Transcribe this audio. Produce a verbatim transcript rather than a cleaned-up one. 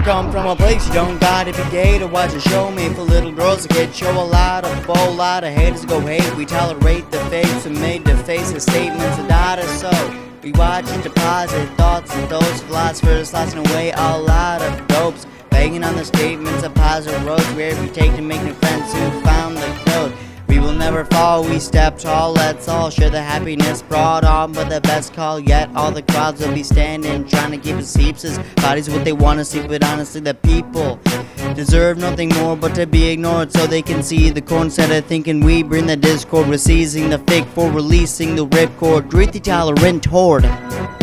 come from a place you don't gotta be gay to watch a show made for little girls that get show a lot of a whole lot of haters go hate. We tolerate the fakes and made to face the statements that died us so. We watch and deposit thoughts of those philosophers slicing away a lot of dopes, banging on the statements of positive roads where we take to make new friends who found the code. We will never fall, we step tall, let's all share the happiness brought on by the best call yet. All the crowds will be standing, trying to keep us heaps as bodies what they want to see, but honestly the people deserve nothing more but to be ignored so they can see the core instead of thinking we bring the discord. We're seizing the fake for releasing the ripcord. Greet the tolerant horde.